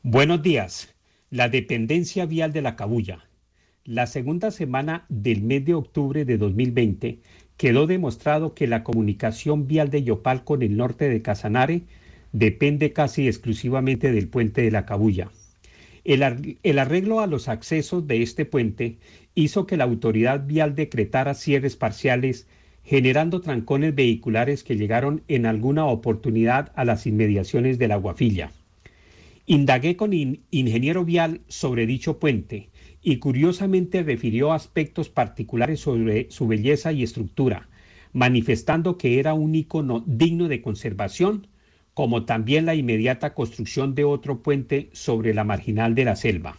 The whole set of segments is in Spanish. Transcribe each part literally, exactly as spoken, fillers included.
Buenos días. La dependencia vial de la Cabuya. La segunda semana del mes de octubre de dos mil veinte quedó demostrado que la comunicación vial de Yopal con el norte de Casanare depende casi exclusivamente del puente de la Cabuya. El, ar el arreglo a los accesos de este puente hizo que la autoridad vial decretara cierres parciales, generando trancones vehiculares que llegaron en alguna oportunidad a las inmediaciones de la Guafilla. Indagué con in ingeniero vial sobre dicho puente y curiosamente refirió aspectos particulares sobre su belleza y estructura, manifestando que era un ícono digno de conservación, como también la inmediata construcción de otro puente sobre la marginal de la selva.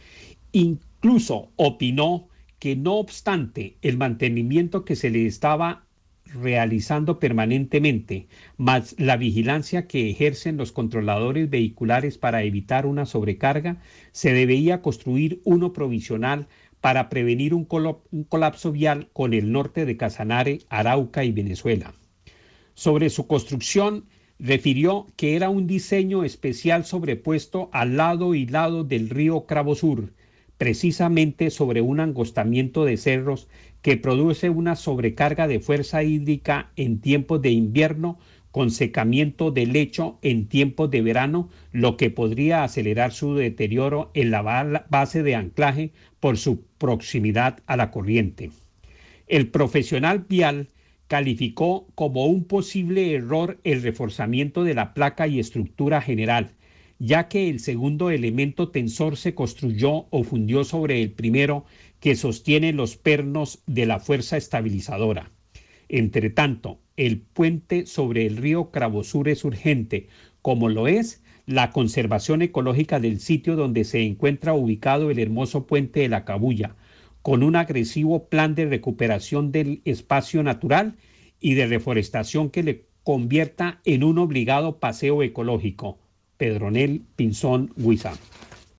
Incluso opinó que no obstante el mantenimiento que se le estaba realizando permanentemente, más la vigilancia que ejercen los controladores vehiculares para evitar una sobrecarga, se debía construir uno provisional para prevenir un, un colapso vial con el norte de Casanare, Arauca y Venezuela. Sobre su construcción, refirió que era un diseño especial sobrepuesto al lado y lado del río Cravo Sur, precisamente sobre un angostamiento de cerros que produce una sobrecarga de fuerza hídrica en tiempos de invierno con secamiento de lecho en tiempos de verano, lo que podría acelerar su deterioro en la base de anclaje por su proximidad a la corriente. El profesional vial calificó como un posible error el reforzamiento de la placa y estructura general, ya que el segundo elemento tensor se construyó o fundió sobre el primero que sostiene los pernos de la fuerza estabilizadora. Entre tanto, el puente sobre el río Cravosur es urgente, como lo es la conservación ecológica del sitio donde se encuentra ubicado el hermoso puente de la Cabuya, con un agresivo plan de recuperación del espacio natural y de reforestación que le convierta en un obligado paseo ecológico. Pedronel Pinzón Huiza.